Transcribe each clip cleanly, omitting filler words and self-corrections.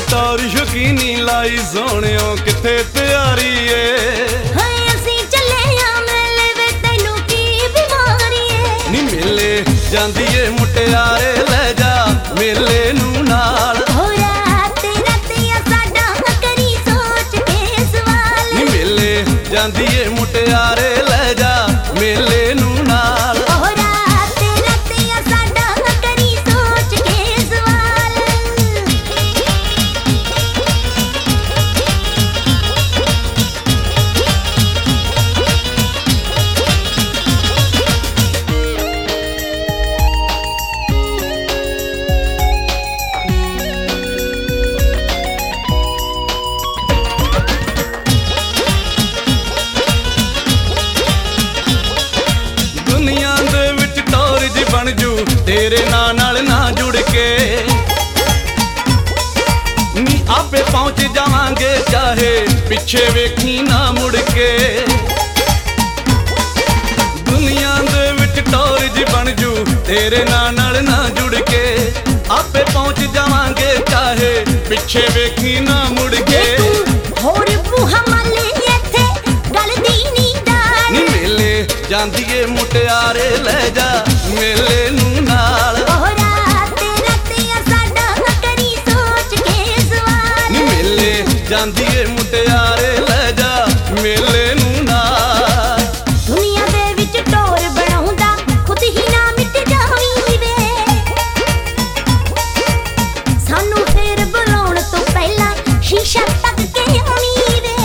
ਟੌਰ ਸ਼ੁਕੀਨੀ ਲਾਈ ਸੋਹਣਿਓ ਕਿੱਥੇ ਤਿਆਰੀ ਏ ਹਾਏ ਅਸੀਂ ਚੱਲੇ ਆ ਮੇਲੇ ਵੇ ਤੈਨੂੰ ਕੀ ਬਿਮਾਰੀ ਏ ਨੀ ਮੇਲੇ ਜਾਂਦੀ ਏ ਮੁਟਿਆਰੇ ਲੈ ਜਾ ਮੇਲੇ ਨੂੰ ਨਾਲ ਹੋ ਰਾਤ ਰਾਤੀਆ ਸਾਡਾ ਕਰੀ ਸੋਚ ਕੇ ਸਵਾਲ ਨੀ ਮੇਲੇ ਜਾਂਦੀ ਏ ਮੁਟਿਆਰੇ ਲੈ ਜਾ ਮੇਲੇ ਨੂੰ ਨਾਲ ਹੋ ਰਾਤ ਰਾਤੀਆ ਸਾਡਾ ਕਰੀ ਸੋਚ ਕੇ ਸਵਾਲ ਦੁਨੀਆ ਦੇ ਵਿੱਚ ਟੌਰ ਜੀ ਬਣ ਜੂ ਤੇਰੇ ਨਾਂ ਨਾਲ ਨਾ ਜੁੜ ਕੇ ਨੀ ਆਪੇ ਪਹੁੰਚ ਜਾਵਾਂਗੇ ਚਾਹੇ ਪਿੱਛੇ ਵੇਖੀ ਨਾ ਮੁੜ ਕੇ ਦੁਨੀਆ ਦੇ ਵਿੱਚ ਟੌਰ ਜੀ ਬਣ ਜੂ ਤੇਰੇ ਨਾਂ ਨਾਲ ਨਾ ਜੁੜ ਕੇ ਆਪੇ ਪਹੁੰਚ ਜਾਵਾਂਗੇ ਚਾਹੇ ਪਿੱਛੇ ਵੇਖੀ ਨਾ ਮੁੜ ਕੇ ਹੋਰ ਬੂਹਾ ਮਾਲੇ ਇੱਥੇ ਗੱਲ ਦੀ ਨੀ ਡਾਲ ਨੀ ਮੇਲੇ ਜਾਂਦੀ ਏ ਮੁਟਿਆਰੇ ਲੈ ਜਾ ਮੇਲੇ ਨੂੰ ਨਾਲ ਹੋ ਰਾਤ ਰਾਤੀਆ ਸਾਡਾ ਕਰੀ ਸੋਚ ਕੇ ਸਵਾਲ ਨੀ ਮੇਲੇ ਜਾਂਦੀ ਏ ਮੁਟਿਆਰੇ ਲੈ ਜਾ ਮੇਲੇ ਨੂੰ ਨਾਲ ਦੁਨੀਆ ਦੇ ਵਿੱਚ ਟੋਰ ਬਣਾਉਂਦਾ ਖੁਦ ਹੀ ਨਾ ਮਿਟ ਜਾਵੀਂ ਵੇ ਸਾਨੂੰ ਫੇਰ ਬੁਲਾਉਣ ਤੋਂ ਪਹਿਲਾਂ ਸ਼ੀਸ਼ਾ ਤੱਕ ਕੇ ਆਵੀਂ ਵੇ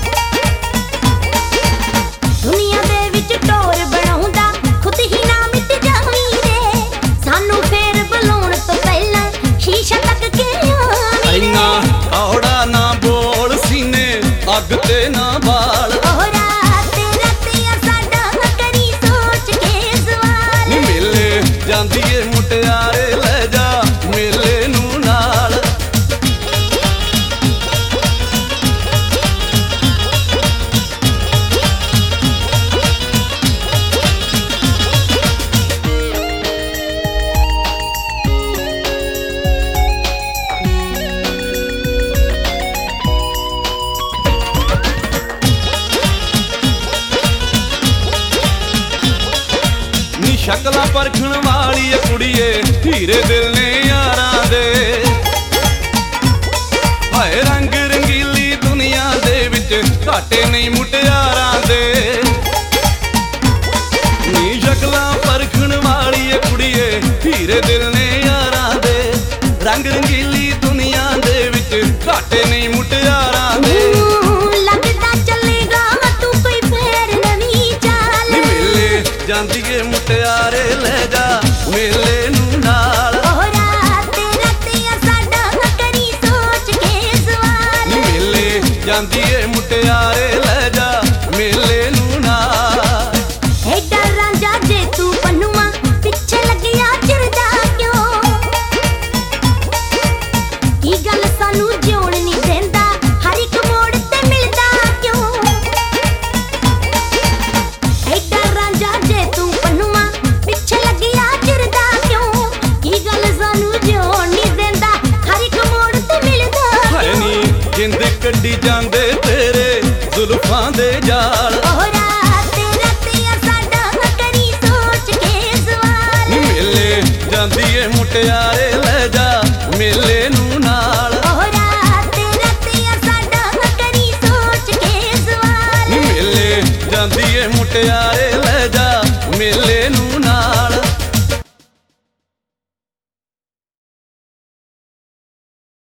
ਦੁਨੀਆ ਦੇ ਵਿੱਚ ਟੋਰ ਬਣਾਉਂਦਾ ਖੁਦ ਹੀ ਨਾ ਮਿਟ ਜਾਵੀਂ ਵੇ ਸਾਨੂੰ ਫੇਰ ਬੁਲਾਉਣ ਤੋਂ ਪਹਿਲਾਂ ਸ਼ੀਸ਼ਾ ਤੱਕ ਕੇ ਆਵੀਂ ਇੰਨਾ ਔੜਾ ਨਾ ਬੋਲ ਸੀਨੇ ਅੱਗ ਤੇ ਨਾ ਬਾਲ ਹੋ ਰਾਤ ਰਾਤੀਆ ਸਾਡਾ ਕਰੀ ਸੋਚ ਕੇ ਸਵਾਲ ਨੀ ਮੇਲੇ ਜਾਂਦੀ ਏ ਮੁਟਿਆਰੇ ਲੈ ਜਾ ਮੇਲੇ ਨੂੰ ਨਾਲ ਨੀ ਸ਼ਕਲਾਂ ਪਰਖਣ ਵਾਲੀ ਏ ਕੁੜੀਏ ਹੀਰੇ ਦਿਲ ਨੇ ਯਾਰਾਂ ਦੇ ਹਾਏ ਰੰਗ ਰੰਗੀਲੀ ਦੁਨੀਆ ਦੇ ਵਿੱਚ ਘਾਟੇ ਨਹੀਂ ਮੁਟਿਆਰਾਂ ਦੇ ਨੀ ਸ਼ਕਲਾਂ ਪਰਖਣ ਵਾਲੀ ਏ ਕੁੜੀਏ ਹੀਰੇ ਦਿਲ ਨੇ ਯਾਰਾਂ ਦੇ ਰੰਗ ਰੰਗੀਲੀ ਦੁਨੀਆ ਦੇ ਵਿੱਚ ਘਾਟੇ ਨਹੀਂ ਮੁਟਿਆਰਾਂ ਦੇ ਲੱਗਦਾ ਚੱਲੇਗਾ ਤੂੰ ਕੋਈ ਫੇਰ ਨਵੀਂ ਚਾਲ ਨੀ ਮੇਲੇ ਜਾਂਦੀ ਏ ਮੁਟਿਆਰੇ ਲੈ ਜਾ ਮੇਲੇ ਨੂੰ ਨਾਲ ਹੋ ਰਾਤ ਰਾਤੀਆ ਸਾਡਾ ਕਰੀ ਸੋਚ ਕੇ ਸਵਾਲ ਨੀ ਮੇਲੇ ਜਾਂਦੀ ਏ ਮੁਟਿਆਰੇ